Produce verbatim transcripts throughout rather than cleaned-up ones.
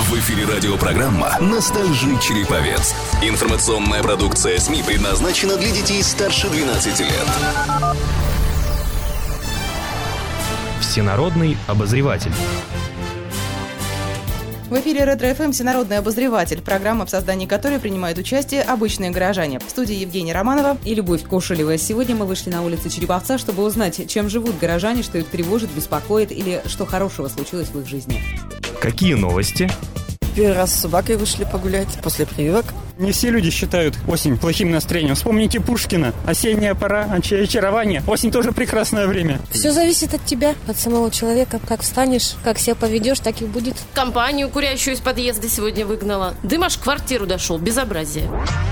В эфире радиопрограмма «Ностальжи Череповец». Информационная продукция СМИ предназначена для детей старше двенадцати лет. Всенародный обозреватель. В эфире Ретро-эф эм «Всенародный обозреватель», программа, в создании которой принимают участие обычные горожане. В студии Евгения Романова и Любовь Кошелева. Сегодня мы вышли на улицы Череповца, чтобы узнать, чем живут горожане, что их тревожит, беспокоит или что хорошего случилось в их жизни. Какие новости? Первый раз с собакой вышли погулять после прививок. Не все люди считают осень плохим настроением. Вспомните Пушкина. Осенняя пора, очарование. Осень тоже прекрасное время. Все зависит от тебя, от самого человека. Как встанешь, как себя поведешь, так и будет. Компанию курящую из подъезда сегодня выгнала. Дым аж в квартиру дошел. Безобразие.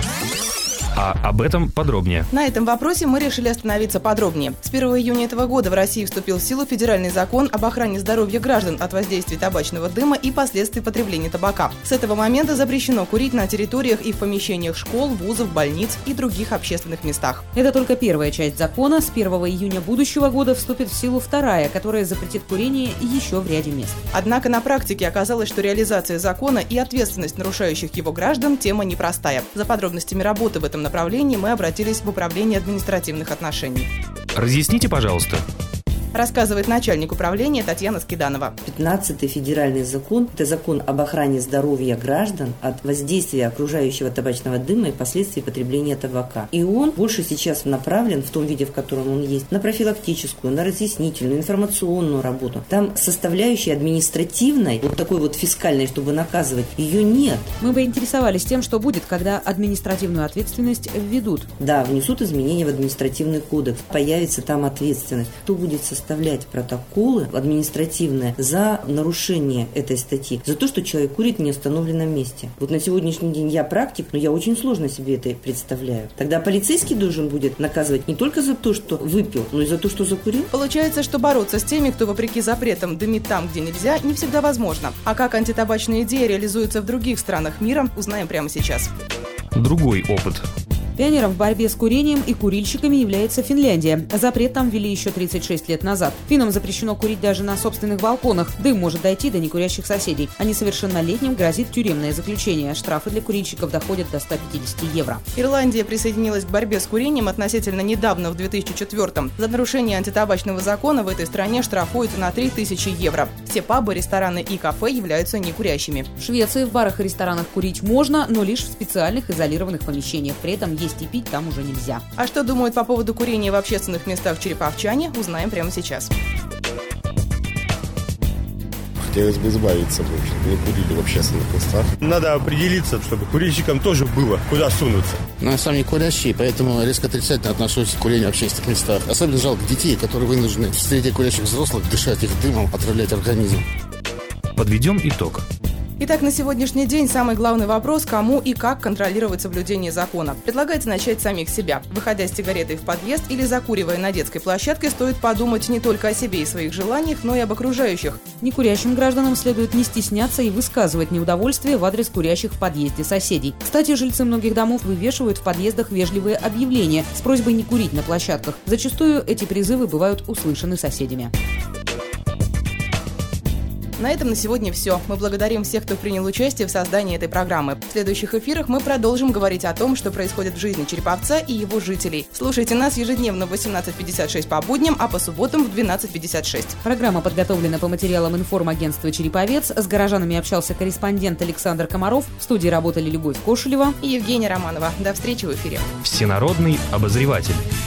А об этом подробнее. На этом вопросе мы решили остановиться подробнее. С первого июня этого года в России вступил в силу федеральный закон об охране здоровья граждан от воздействия табачного дыма и последствий потребления табака. С этого момента запрещено курить на территориях и в помещениях школ, вузов, больниц и других общественных местах. Это только первая часть закона. С первого июня будущего года вступит в силу вторая, которая запретит курение еще в ряде мест. Однако на практике оказалось, что реализация закона и ответственность нарушающих его граждан – тема непростая. За подробностями работы в этом направлении мы обратились в Управление административных отношений. Разъясните, пожалуйста. Рассказывает начальник управления Татьяна Скиданова. пятнадцатый федеральный закон – это закон об охране здоровья граждан от воздействия окружающего табачного дыма и последствий потребления табака. И он больше сейчас направлен, в том виде, в котором он есть, на профилактическую, на разъяснительную, информационную работу. Там составляющей административной, вот такой вот фискальной, чтобы наказывать, ее нет. Мы поинтересовались тем, что будет, когда административную ответственность введут. Да, внесут изменения в административный кодекс, появится там ответственность. Кто будет составлять составлять протоколы административные за нарушение этой статьи, за то, что человек курит в неустановленном месте. Вот на сегодняшний день я практик, но я очень сложно себе это представляю. Тогда полицейский должен будет наказывать не только за то, что выпил, но и за то, что закурил. Получается, что бороться с теми, кто вопреки запретам дымит там, где нельзя, не всегда возможно. А как антитабачная идея реализуется в других странах мира, узнаем прямо сейчас. Другой опыт. Пионером в борьбе с курением и курильщиками является Финляндия. Запрет там ввели еще тридцать шесть лет назад. Финнам запрещено курить даже на собственных балконах. Дым может дойти до некурящих соседей. А несовершеннолетним грозит тюремное заключение. Штрафы для курильщиков доходят до ста пятидесяти евро. Ирландия присоединилась к борьбе с курением относительно недавно, в две тысячи четвёртом. За нарушение антитабачного закона в этой стране штрафуют на три тысячи евро. Все пабы, рестораны и кафе являются некурящими. В Швеции в барах и ресторанах курить можно, но лишь в специальных изолированных помещениях. При этом есть и пить там уже нельзя. А что думают по поводу курения в общественных местах череповчане, узнаем прямо сейчас. Хотелось бы избавиться, в общем, не курили в общественных местах. Надо определиться, чтобы курильщикам тоже было куда сунуться. Но я сам не курящий, поэтому резко отрицательно отношусь к курению в общественных местах. Особенно жалко детей, которые вынуждены среди курящих взрослых дышать их дымом, отравлять организм. Подведем итог. Итак, на сегодняшний день самый главный вопрос – кому и как контролировать соблюдение закона. Предлагается начать с самих себя. Выходя с сигаретой в подъезд или закуривая на детской площадке, стоит подумать не только о себе и своих желаниях, но и об окружающих. Некурящим гражданам следует не стесняться и высказывать неудовольствие в адрес курящих в подъезде соседей. Кстати, жильцы многих домов вывешивают в подъездах вежливые объявления с просьбой не курить на площадках. Зачастую эти призывы бывают услышаны соседями. На этом на сегодня все. Мы благодарим всех, кто принял участие в создании этой программы. В следующих эфирах мы продолжим говорить о том, что происходит в жизни Череповца и его жителей. Слушайте нас ежедневно в восемнадцать пятьдесят шесть по будням, а по субботам в двенадцать пятьдесят шесть. Программа подготовлена по материалам информагентства «Череповец». С горожанами общался корреспондент Александр Комаров. В студии работали Любовь Кошелева и Евгения Романова. До встречи в эфире. Всенародный обозреватель.